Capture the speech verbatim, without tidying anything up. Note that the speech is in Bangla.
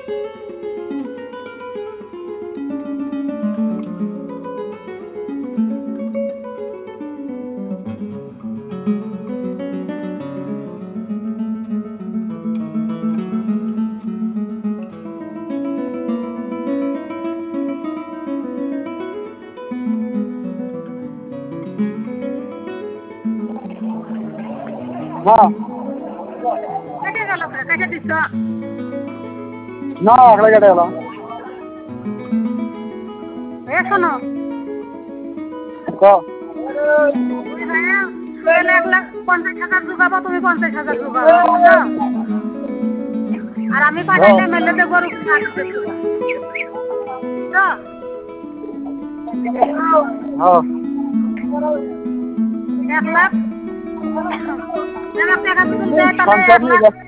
না কেটে গেল কেটে দিচ্ছ না আগে কেটে গেল এ শোনো এক লাখ পঞ্চাশ হাজার ঢুকাবো তুমি পঞ্চাশ হাজার ঢুকাবো আর আমি পাঠাইলে মেলেতে গরু এক লাখ টাকা